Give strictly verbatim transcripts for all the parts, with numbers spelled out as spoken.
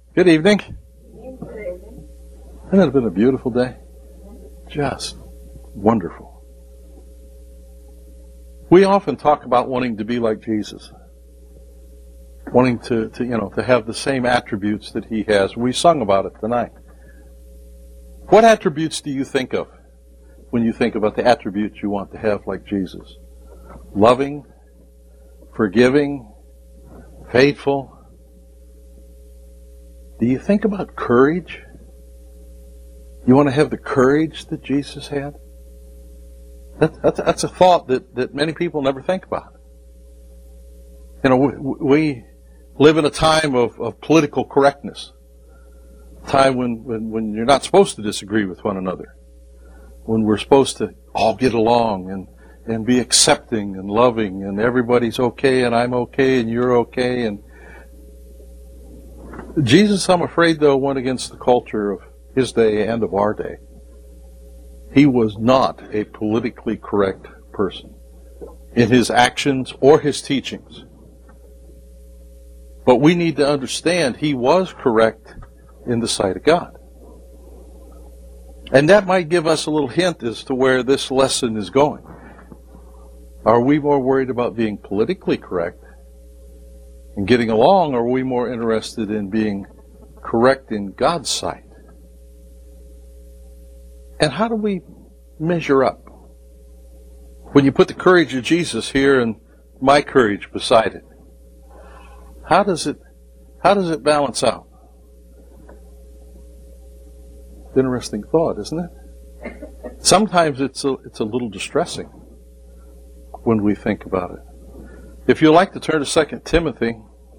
Good evening. Hasn't it been a beautiful day? Just wonderful. We often talk about wanting to be like Jesus. Wanting to, to, you know, to have the same attributes that he has. We sung about it tonight. What attributes do you think of when you think about the attributes you want to have like Jesus? Loving, forgiving, faithful. Do you think about courage? You want to have the courage that Jesus had? That, that's, that's a thought that, that many people never think about. You know, we, we live in a time of, of political correctness. A time when, when, when you're not supposed to disagree with one another. When we're supposed to all get along and, and be accepting and loving and everybody's okay and I'm okay and you're okay. And Jesus, I'm afraid, though, went against the culture of his day and of our day. He was not a politically correct person in his actions or his teachings. But we need to understand he was correct in the sight of God. And that might give us a little hint as to where this lesson is going. Are we more worried about being politically correct and getting along, or are we more interested in being correct in God's sight? And how do we measure up? When you put the courage of Jesus here and my courage beside it, how does it how does it balance out? Interesting thought, isn't it? Sometimes it's a, it's a little distressing when we think about it. If you'd like to turn to Second Timothy,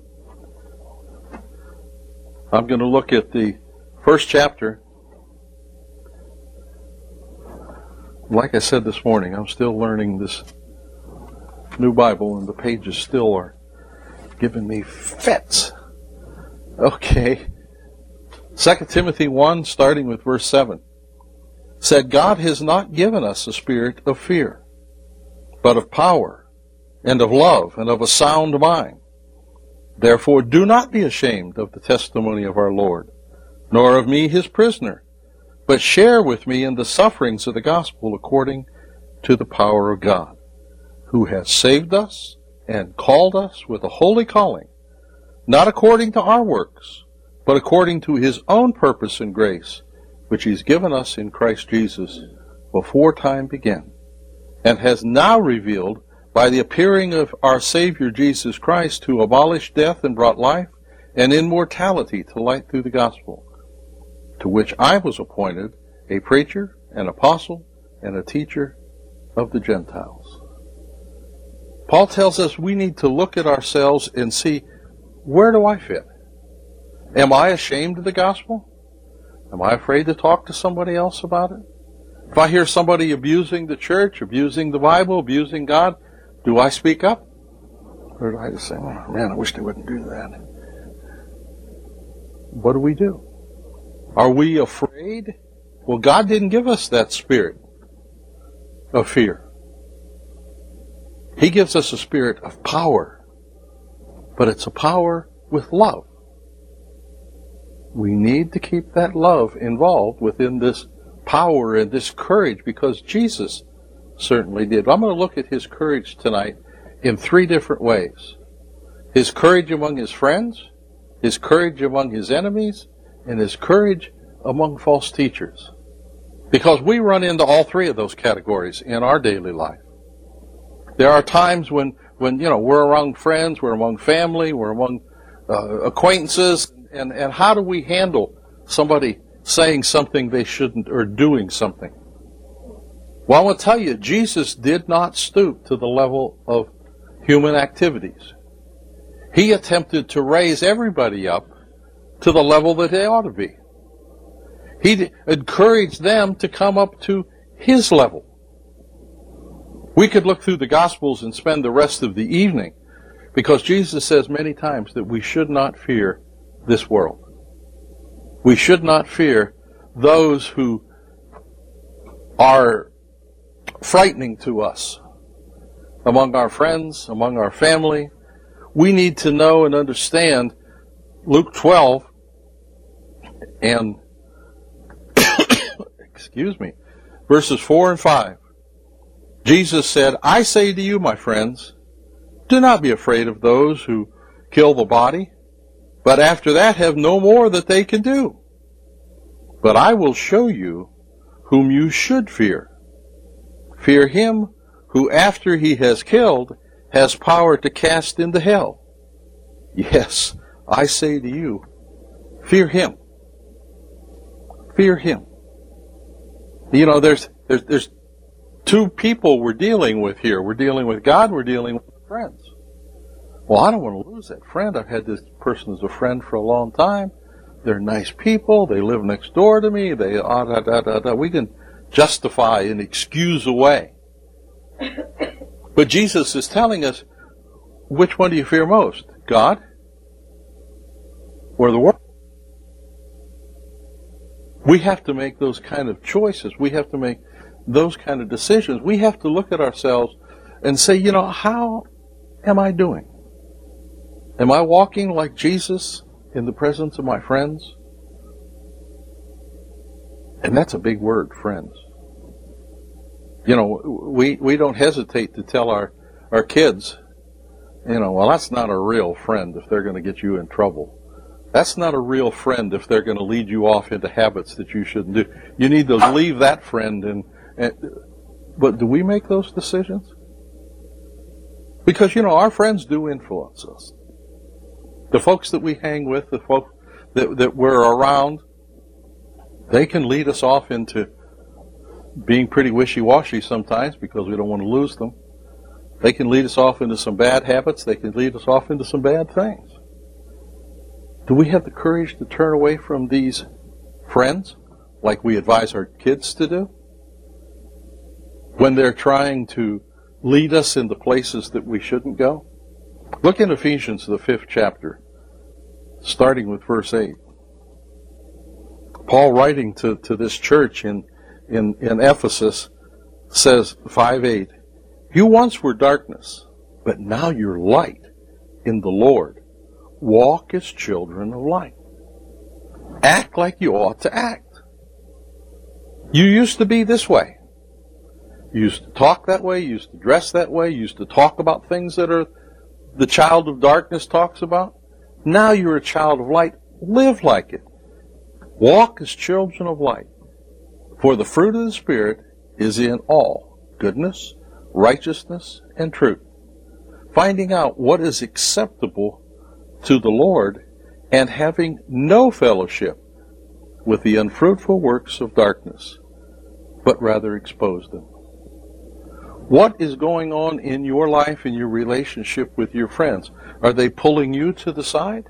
I'm going to look at the first chapter. Like I said this morning, I'm still learning this new Bible, and the pages still are giving me fits. Okay. Second Timothy one, starting with verse seven, said, God has not given us a spirit of fear, but of power, and of love, and of a sound mind. Therefore do not be ashamed of the testimony of our Lord, nor of me his prisoner, but share with me in the sufferings of the gospel according to the power of God, who has saved us and called us with a holy calling, not according to our works, but according to his own purpose and grace, which he's given us in Christ Jesus before time began, and has now revealed by the appearing of our Savior Jesus Christ, who abolished death and brought life and immortality to light through the gospel, to which I was appointed a preacher, an apostle, and a teacher of the Gentiles. Paul tells us we need to look at ourselves and see, where do I fit? Am I ashamed of the gospel? Am I afraid to talk to somebody else about it? If I hear somebody abusing the church, abusing the Bible, abusing God, do I speak up? Or do I just say, oh, man, I wish they wouldn't do that? What do we do? Are we afraid? Well, God didn't give us that spirit of fear. He gives us a spirit of power, but it's a power with love. We need to keep that love involved within this power and this courage, because Jesus certainly did. I'm going to look at his courage tonight in three different ways. His courage among his friends, his courage among his enemies, and his courage among false teachers. Because we run into all three of those categories in our daily life. There are times when, when you know, we're around friends, we're among family, we're among uh, acquaintances, and, and how do we handle somebody saying something they shouldn't or doing something? Well, I want to tell you, Jesus did not stoop to the level of human activities. He attempted to raise everybody up to the level that they ought to be. He encouraged them to come up to his level. We could look through the Gospels and spend the rest of the evening, because Jesus says many times that we should not fear this world. We should not fear those who are frightening to us among our friends, among our family. We need to know and understand Luke twelve and excuse me, verses four and five, Jesus said, I say to you, my friends, do not be afraid of those who kill the body, but after that have no more that they can do. But I will show you whom you should fear. Fear him who after he has killed has power to cast into hell. Yes, I say to you, fear him. Fear him. You know, there's there's there's two people we're dealing with here. We're dealing with God, we're dealing with friends. Well, I don't want to lose that friend. I've had this person as a friend for a long time. They're nice people. They live next door to me. They ah, da, da, da, da. We can justify and excuse away. But Jesus is telling us, which one do you fear most? God or the world? We have to make those kind of choices. We have to make those kind of decisions. We have to look at ourselves and say, you know, how am I doing? Am I walking like Jesus in the presence of my friends? And that's a big word, friends. You know, we, we don't hesitate to tell our, our kids, you know, well, that's not a real friend if they're going to get you in trouble. That's not a real friend if they're going to lead you off into habits that you shouldn't do. You need to leave that friend. And, and but do we make those decisions? Because, you know, our friends do influence us. The folks that we hang with, the folks that, that we're around, they can lead us off into being pretty wishy-washy sometimes because we don't want to lose them. They can lead us off into some bad habits. They can lead us off into some bad things. Do we have the courage to turn away from these friends like we advise our kids to do? When they're trying to lead us into places that we shouldn't go? Look in Ephesians, the fifth chapter, starting with verse eight. Paul, writing to, to this church in, in, in Ephesus, says, five eight, you once were darkness, but now you're light in the Lord. Walk as children of light. Act like you ought to act. You used to be this way. You used to talk that way. You used to dress that way. You used to talk about things that are the child of darkness talks about. Now you're a child of light. Live like it. Walk as children of light. For the fruit of the Spirit is in all goodness, righteousness, and truth. Finding out what is acceptable to the Lord, and having no fellowship with the unfruitful works of darkness, but rather expose them. What is going on in your life, in your relationship with your friends? Are they pulling you to the side?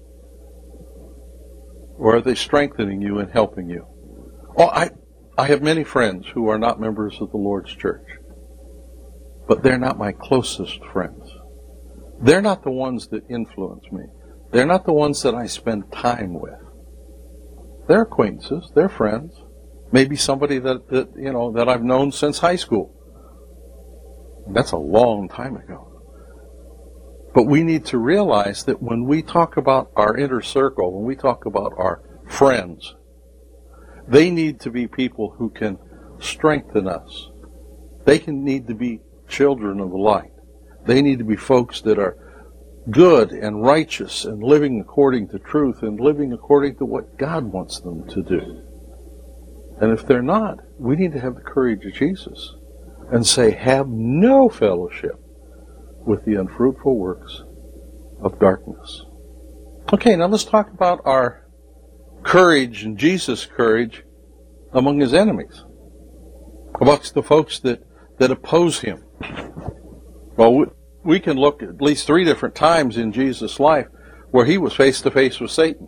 Or are they strengthening you and helping you? Oh, I, I have many friends who are not members of the Lord's church, but they're not my closest friends. They're not the ones that influence me. They're not the ones that I spend time with. They're acquaintances. They're friends. Maybe somebody that, that you know that I've known since high school. That's a long time ago. But we need to realize that when we talk about our inner circle, when we talk about our friends, they need to be people who can strengthen us. They can need to be children of the light. They need to be folks that are good and righteous and living according to truth and living according to what God wants them to do. And if they're not, we need to have the courage of Jesus and say, have no fellowship with the unfruitful works of darkness. Okay, now let's talk about our courage and Jesus' courage among his enemies, amongst the folks that, that oppose him. Well, we, we can look at least three different times in Jesus' life where he was face to face with Satan,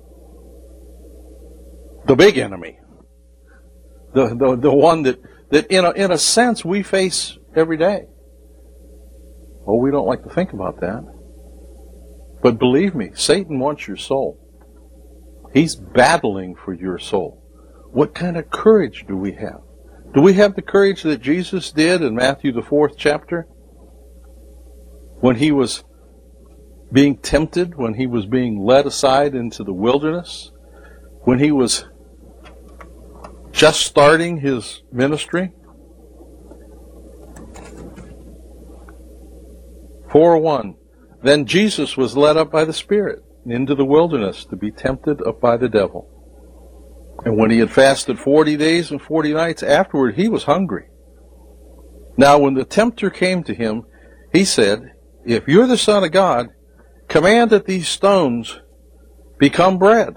the big enemy, the the, the one that, that in a, in a sense we face every day. Well, we don't like to think about that. But believe me, Satan wants your soul. He's battling for your soul. What kind of courage do we have? Do we have the courage that Jesus did in Matthew the fourth chapter? When he was being tempted, when he was being led aside into the wilderness, when he was just starting his ministry? four one. Then Jesus was led up by the Spirit into the wilderness to be tempted up by the devil. And when he had fasted forty days and forty nights afterward, he was hungry. Now when the tempter came to him, he said, If you're the Son of God, command that these stones become bread.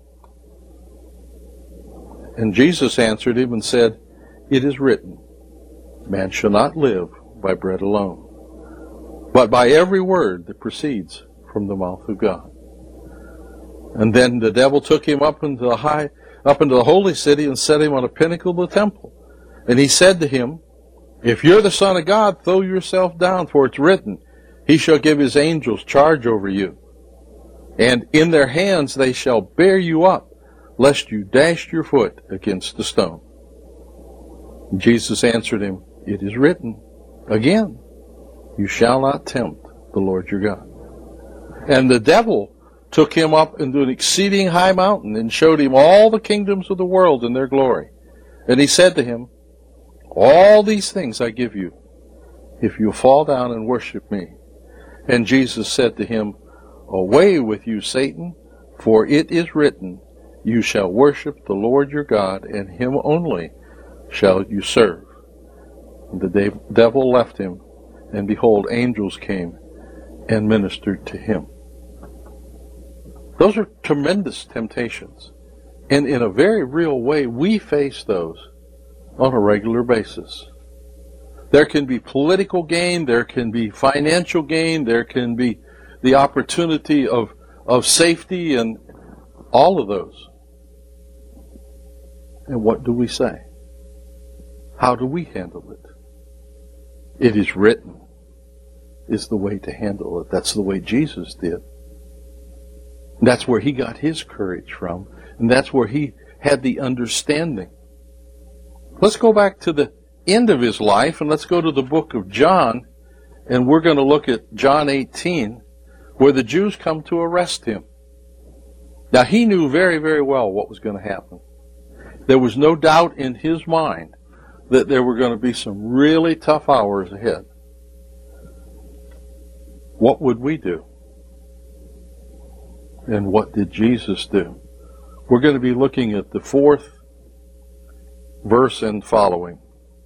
And Jesus answered him and said, It is written, Man shall not live by bread alone, but by every word that proceeds from the mouth of God. And then the devil took him up into the high, up into the holy city and set him on a pinnacle of the temple. And he said to him, If you're the Son of God, throw yourself down, for it's written, He shall give His angels charge over you. And in their hands they shall bear you up, lest you dash your foot against a stone. And Jesus answered him, It is written, again, You shall not tempt the Lord your God. And the devil took him up into an exceeding high mountain and showed him all the kingdoms of the world and their glory. And he said to him, All these things I give you, if you fall down and worship me. And Jesus said to him, Away with you, Satan, for it is written, You shall worship the Lord your God, and him only shall you serve. And the devil left him, and behold, angels came and ministered to him. Those are tremendous temptations. And in a very real way, we face those on a regular basis. There can be political gain, there can be financial gain, there can be the opportunity of, of safety, and all of those. And what do we say? How do we handle it? It is written is the way to handle it. That's the way Jesus did. That's where he got his courage from, and that's where he had the understanding. Let's go back to the end of his life, and let's go to the book of John, and we're going to look at John eighteen, where the Jews come to arrest him. Now, he knew very, very well what was going to happen. There was no doubt in his mind that there were going to be some really tough hours ahead. What would we do? And what did Jesus do? We're going to be looking at the fourth verse and following.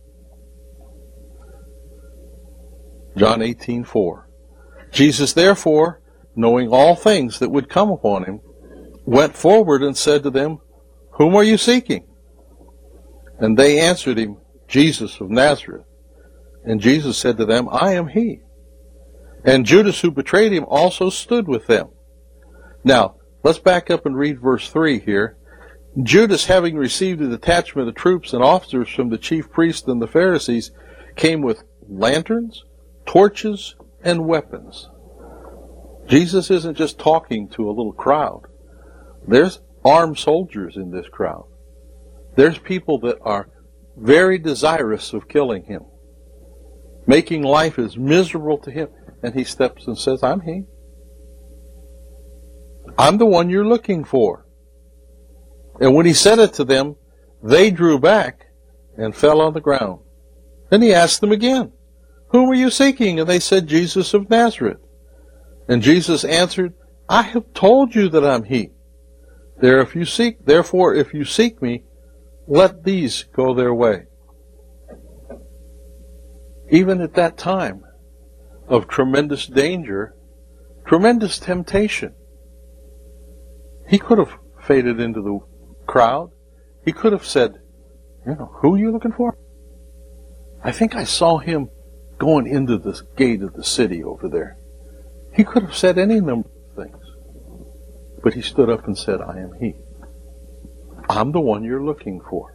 John eighteen four. Jesus therefore, knowing all things that would come upon him, went forward and said to them, Whom are you seeking? And they answered him, Jesus of Nazareth. And Jesus said to them, I am he. And Judas, who betrayed him, also stood with them. Now, let's back up and read verse three here. Judas, having received a detachment of troops and officers from the chief priests and the Pharisees, came with lanterns, torches, and weapons. Jesus isn't just talking to a little crowd. There's armed soldiers in this crowd. There's people that are very desirous of killing him, making life as miserable to him. And he steps and says, I'm he. I'm the one you're looking for. And when he said it to them, they drew back and fell on the ground. Then he asked them again, Whom are you seeking? And they said, Jesus of Nazareth. And Jesus answered, I have told you that I'm he. There, if you seek, therefore, if you seek me, let these go their way. Even at that time of tremendous danger, tremendous temptation, he could have faded into the crowd. He could have said, you know, who are you looking for? I think I saw him going into the gate of the city over there. He could have said any number of things. But he stood up and said, I am he. I'm the one you're looking for.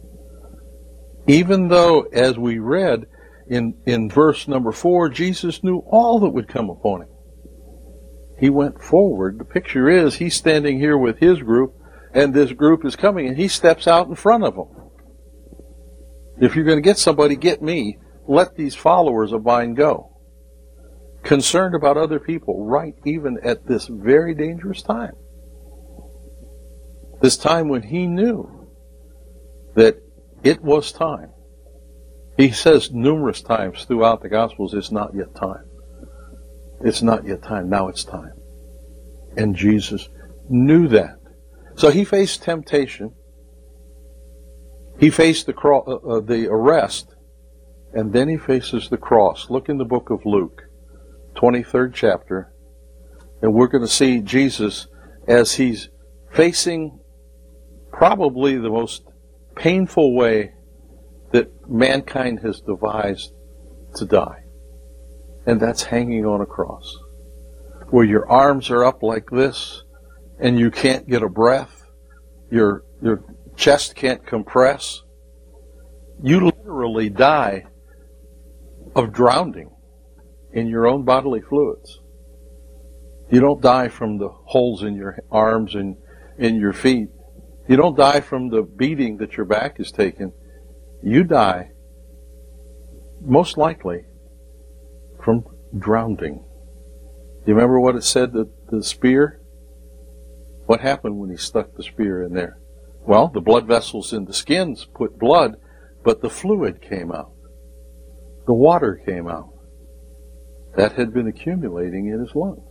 Even though, as we read in, in verse number four, Jesus knew all that would come upon him. He went forward. The picture is he's standing here with his group, and this group is coming, and he steps out in front of them. If you're going to get somebody, get me. Let these followers of mine go. Concerned about other people, right even at this very dangerous time. This time when he knew that it was time. He says numerous times throughout the Gospels, it's not yet time. It's not yet time. Now it's time. And Jesus knew that. So he faced temptation. He faced the, cro- uh, the arrest. And then he faces the cross. Look in the book of Luke, twenty-third chapter. And we're going to see Jesus as he's facing probably the most painful way that mankind has devised to die. And that's hanging on a cross, where your arms are up like this and you can't get a breath. Your, your chest can't compress. You literally die of drowning in your own bodily fluids. You don't die from the holes in your arms and in your feet. You don't die from the beating that your back is taking. You die, most likely, from drowning. You remember what it said, the, the spear? What happened when he stuck the spear in there? Well, the blood vessels in the skins put blood, but the fluid came out. The water came out. That had been accumulating in his lungs.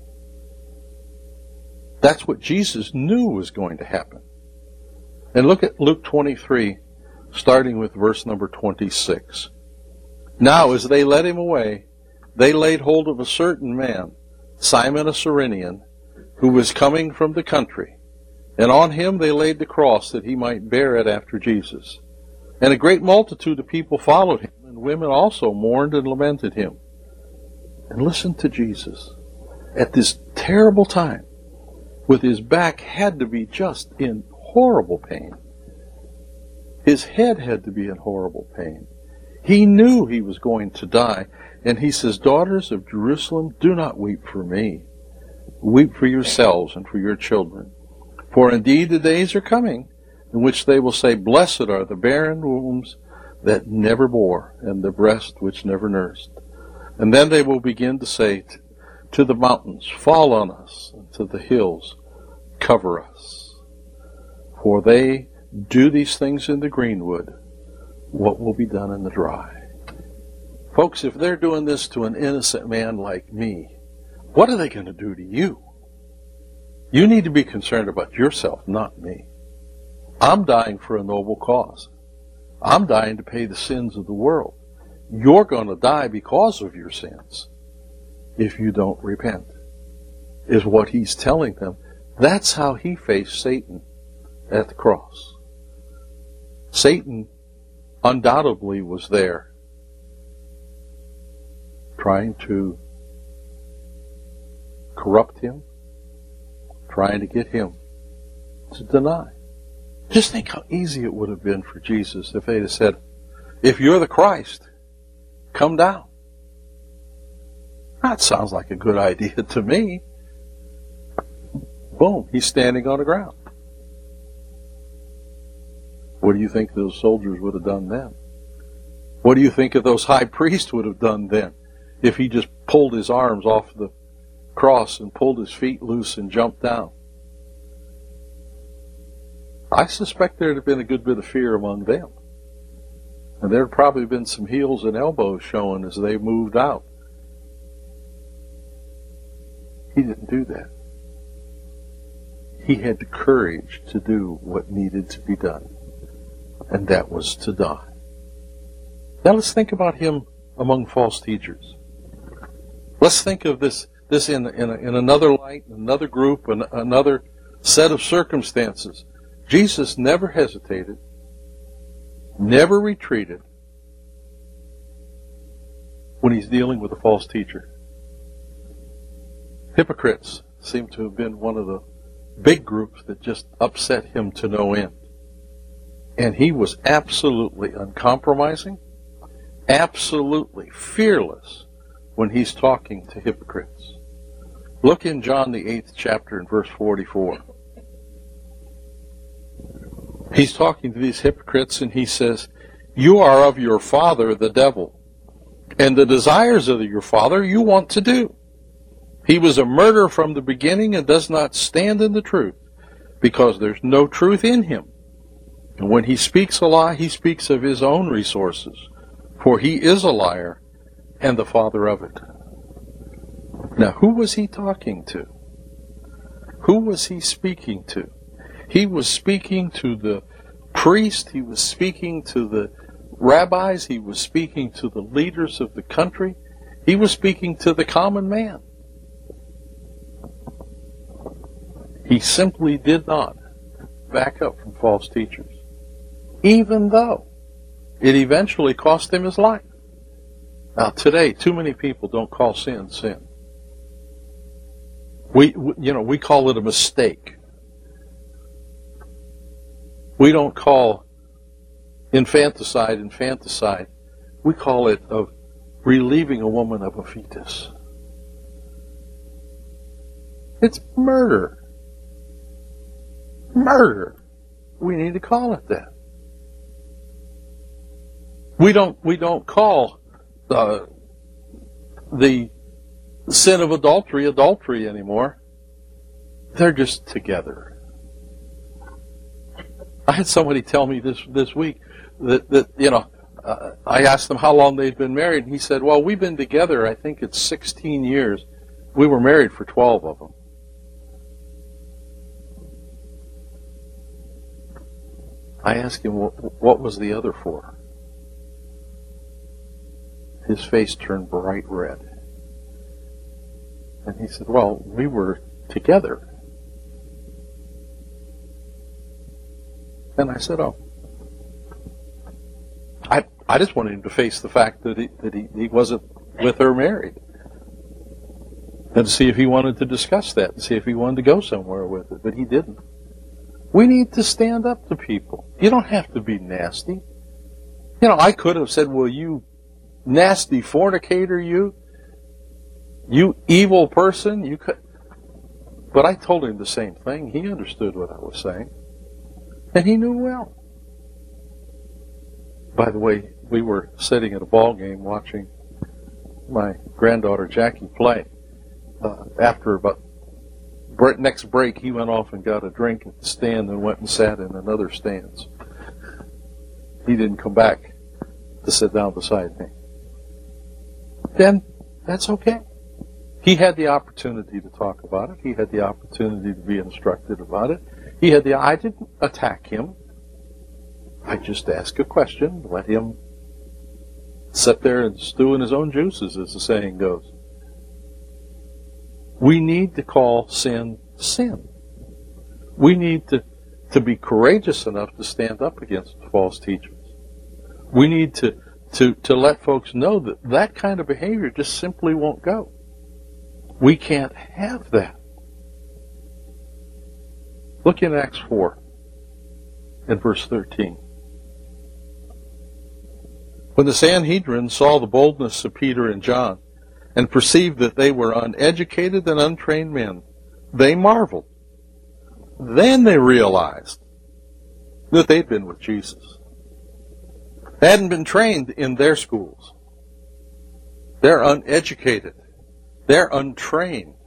That's what Jesus knew was going to happen. And look at Luke twenty-three, starting with verse number twenty-six. Now, as they led him away, they laid hold of a certain man, Simon a Cyrenian, who was coming from the country. And on him they laid the cross that he might bear it after Jesus. And a great multitude of people followed him, and women also mourned and lamented him. And listen to Jesus. At this terrible time, with his back had to be just in horrible pain. His head had to be in horrible pain. He knew he was going to die. And he says, daughters of Jerusalem, do not weep for me. Weep for yourselves and for your children. For indeed the days are coming in which they will say, blessed are the barren wombs that never bore, and the breast which never nursed. And then they will begin to say to the mountains, fall on us, and to the hills, cover us. For they do these things in the greenwood, what will be done in the dry? Folks, if they're doing this to an innocent man like me, what are they going to do to you? You need to be concerned about yourself, not me. I'm dying for a noble cause. I'm dying to pay the sins of the world. You're going to die because of your sins if you don't repent, is what he's telling them. That's how he faced Satan at the cross. Satan undoubtedly was there trying to corrupt him, trying to get him to deny. Just think how easy it would have been for Jesus if they'd have said, if you're the Christ, come down. That sounds like a good idea to me. Boom, he's standing on the ground. What do you think those soldiers would have done then? What do you think of those high priests would have done then if he just pulled his arms off the cross and pulled his feet loose and jumped down? I suspect there'd have been a good bit of fear among them. And there'd probably been some heels and elbows showing as they moved out. He didn't do that. He had the courage to do what needed to be done. And that was to die. Now let's think about him among false teachers. Let's think of this this in in, a, in another light, another group, and another set of circumstances. Jesus never hesitated, never retreated when he's dealing with a false teacher. Hypocrites seem to have been one of the big groups that just upset him to no end. And he was absolutely uncompromising, absolutely fearless when he's talking to hypocrites. Look in John the eighth chapter in verse forty-four. He's talking to these hypocrites and he says, you are of your father the devil, and the desires of your father you want to do. He was a murderer from the beginning and does not stand in the truth, because there's no truth in him. And when he speaks a lie, he speaks of his own resources, for he is a liar and the father of it. Now, who was he talking to? Who was he speaking to? He was speaking to the priest, he was speaking to the rabbis, he was speaking to the leaders of the country, he was speaking to the common man. He simply did not back up from false teachers, even though it eventually cost him his life. Now today, too many people don't call sin sin. We, you know, we call it a mistake. We don't call infanticide infanticide. We call it of relieving a woman of a fetus. It's murder. Murder. We need to call it that. We don't. We don't call uh, the sin of adultery adultery anymore. They're just together. I had somebody tell me this this week that that you know uh, I asked them how long they'd been married, and he said, "Well, we've been together. I think it's sixteen years. We were married for twelve of them." I asked him, what was the other four? His face turned bright red. And he said, well, we were together. And I said, oh. I I just wanted him to face the fact that he, that he, he wasn't with her married. And to see if he wanted to discuss that, and see if he wanted to go somewhere with it. But he didn't. We need to stand up to people. You don't have to be nasty. You know, I could have said, well, you nasty fornicator, you, you evil person, you could. But I told him the same thing. He understood what I was saying. And he knew well. By the way, we were sitting at a ball game watching my granddaughter Jackie play. Uh, after about next break, he went off and got a drink at the stand and went and sat in another stands. He didn't come back to sit down beside me. Then that's okay. He had the opportunity to talk about it. He had the opportunity to be instructed about it. He had the. I didn't attack him. I just asked a question, let him sit there and stew in his own juices, as the saying goes. We need to call sin, sin. We need to, to be courageous enough to stand up against false teachers. We need to, to, to let folks know that that kind of behavior just simply won't go. We can't have that. Look in Acts four, in verse thirteen. When the Sanhedrin saw the boldness of Peter and John, and perceived that they were uneducated and untrained men, they marveled. Then they realized that they'd been with Jesus. They hadn't been trained in their schools. They're uneducated. They're untrained.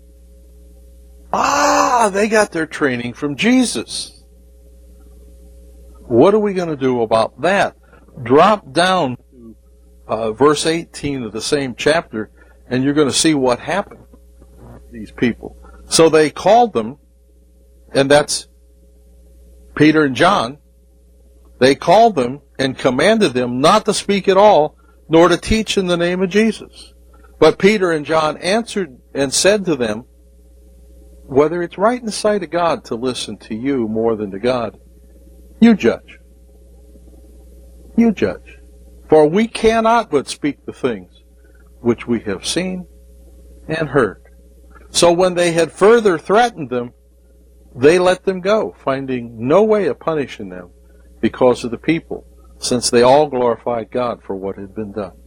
Ah, they got their training from Jesus. What are we going to do about that? Drop down to uh, verse eighteen of the same chapter, and you're going to see what happened to these people. So they called them, and that's Peter and John. They called them and commanded them not to speak at all, nor to teach in the name of Jesus. But Peter and John answered and said to them, whether it's right in the sight of God to listen to you more than to God, you judge. You judge. For we cannot but speak the things which we have seen and heard. So when they had further threatened them, they let them go, finding no way of punishing them because of the people, since they all glorified God for what had been done.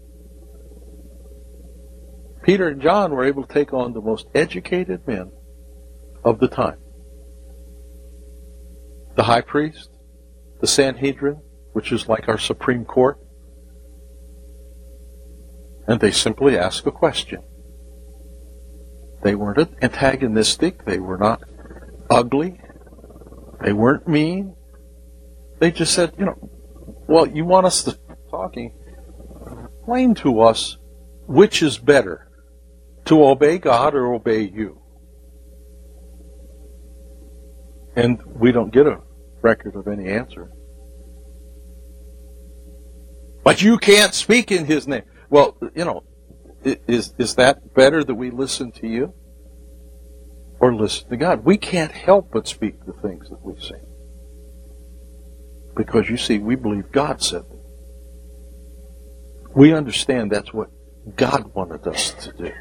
Peter and John were able to take on the most educated men of the time. The high priest, the Sanhedrin, which is like our Supreme Court, and they simply ask a question. They weren't antagonistic. They were not ugly. They weren't mean. They just said, you know, well, you want us to talking. Explain to us which is better, to obey God or obey you. And we don't get a record of any answer. But you can't speak in His name. Well, you know, is is that better that we listen to you or listen to God? We can't help but speak the things that we say. Because you see, we believe God said them. We understand that's what God wanted us to do.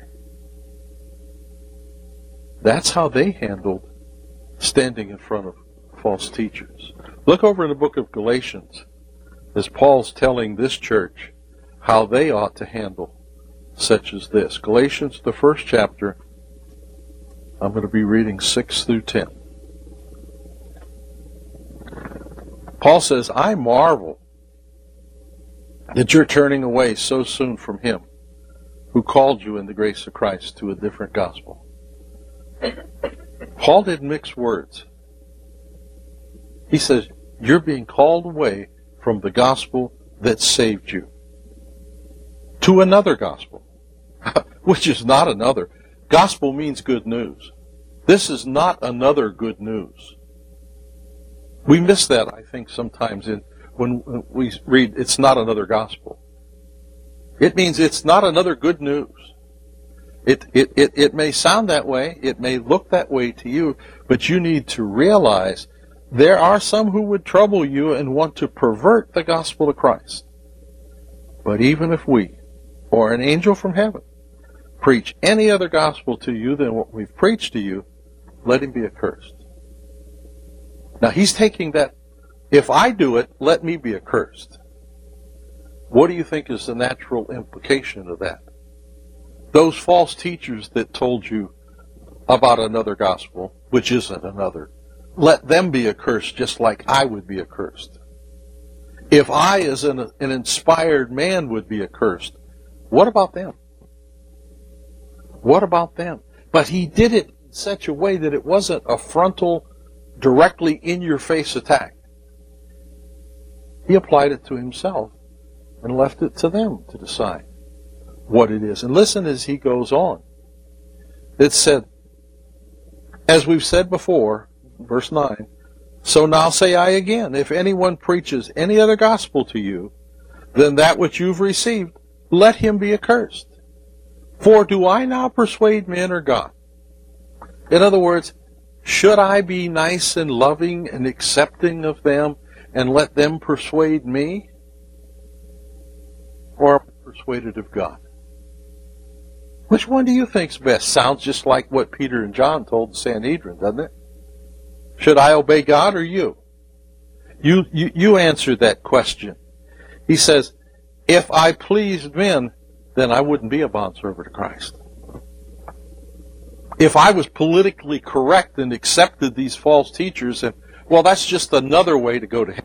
That's how they handled standing in front of false teachers. Look over in the book of Galatians as Paul's telling this church how they ought to handle such as this. Galatians, the first chapter, I'm going to be reading six through ten. Paul says, I marvel that you're turning away so soon from Him who called you in the grace of Christ to a different gospel. Paul didn't mix words. He says, you're being called away from the gospel that saved you to another gospel, which is not another. Gospel means good news. This is not another good news. We miss that, I think, sometimes in when we read it's not another gospel. It means it's not another good news. It, it, it, it may sound that way, it may look that way to you, but you need to realize there are some who would trouble you and want to pervert the gospel of Christ. But even if we, or an angel from heaven, preach any other gospel to you than what we've preached to you, let him be accursed. Now he's taking that, if I do it, let me be accursed. What do you think is the natural implication of that? Those false teachers that told you about another gospel, which isn't another, let them be accursed just like I would be accursed. If I, as an, an inspired man, would be accursed, what about them? What about them? But he did it in such a way that it wasn't a frontal, directly in-your-face attack. He applied it to himself and left it to them to decide what it is. And listen as he goes on. It said, as we've said before, verse nine, so now say I again, if anyone preaches any other gospel to you than that which you've received, let him be accursed. For do I now persuade men or God? In other words, should I be nice and loving and accepting of them and let them persuade me? Or am I persuaded of God? Which one do you think's best? Sounds just like what Peter and John told the Sanhedrin, doesn't it? Should I obey God or you? You, you, you answer that question. He says, if I pleased men, then I wouldn't be a bondservant of Christ. If I was politically correct and accepted these false teachers, and well, that's just another way to go to heaven.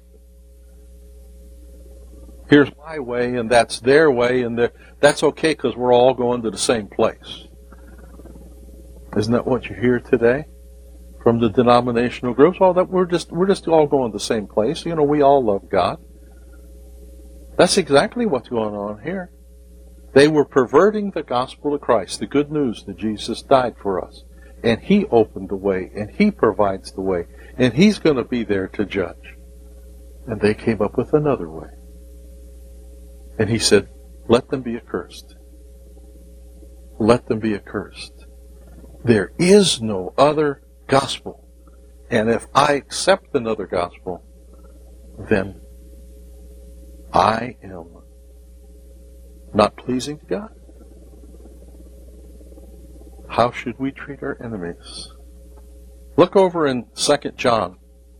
Here's my way, and that's their way, and that's okay because we're all going to the same place. Isn't that what you hear today from the denominational groups? Oh, that we're just we're just all going to the same place. You know, we all love God. That's exactly what's going on here. They were perverting the gospel of Christ, the good news that Jesus died for us. And He opened the way, and He provides the way, and He's going to be there to judge. And they came up with another way. And He said, let them be accursed. Let them be accursed. There is no other gospel. And if I accept another gospel, then I am not pleasing to God. How should we treat our enemies? Look over in Second John,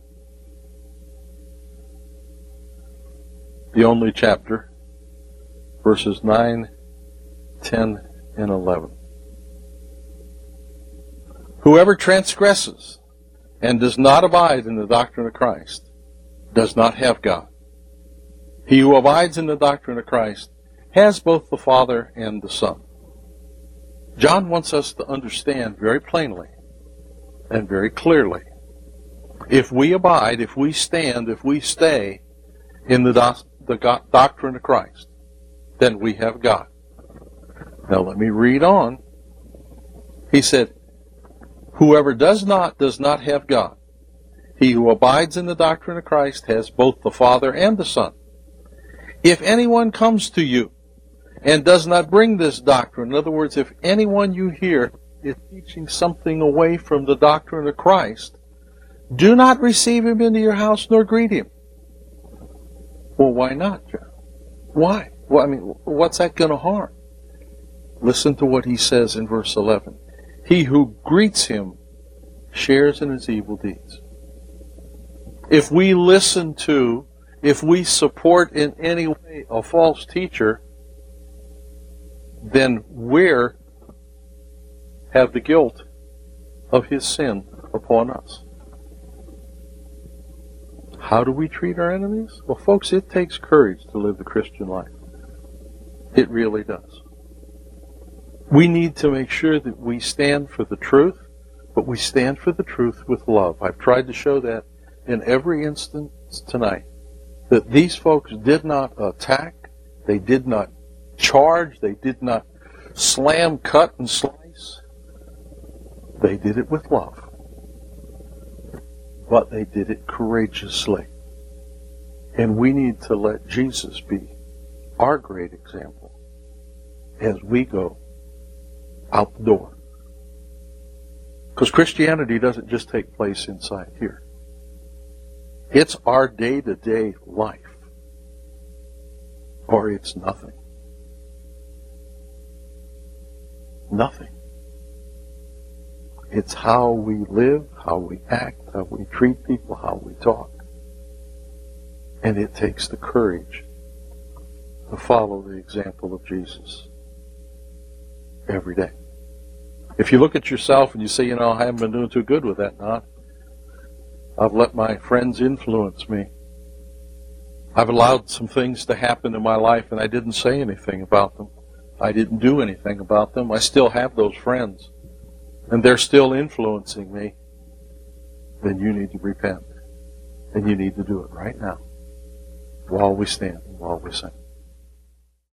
the only chapter, verses nine, ten, and eleven. Whoever transgresses and does not abide in the doctrine of Christ does not have God. He who abides in the doctrine of Christ has both the Father and the Son. John wants us to understand very plainly and very clearly If we abide, if we stand, if we stay in the, do- the go- doctrine of Christ, then we have God. Now let me read on. He said, whoever does not, does not have God. He who abides in the doctrine of Christ has both the Father and the Son. If anyone comes to you and does not bring this doctrine, in other words, if anyone you hear is teaching something away from the doctrine of Christ, do not receive him into your house nor greet him. Well, why not, John? Why? Well, I mean, what's that going to harm? Listen to what he says in verse eleven. He who greets him shares in his evil deeds. If we listen to, if we support in any way a false teacher, then we're have the guilt of his sin upon us. How do we treat our enemies? Well, folks, it takes courage to live the Christian life. It really does. We need to make sure that we stand for the truth, but we stand for the truth with love. I've tried to show that in every instance tonight, that these folks did not attack, they did not charge, they did not slam, cut, and slice. They did it with love. But they did it courageously. And we need to let Jesus be our great example as we go out the door. Because Christianity doesn't just take place inside here. It's our day-to-day life. Or it's nothing. Nothing. It's how we live, how we act, how we treat people, how we talk. And it takes the courage to follow the example of Jesus every day. If you look at yourself and you say, you know, I haven't been doing too good with that, not. I've let my friends influence me. I've allowed some things to happen in my life and I didn't say anything about them. I didn't do anything about them. I still have those friends. And they're still influencing me. Then you need to repent. And you need to do it right now. While we stand, while we sing.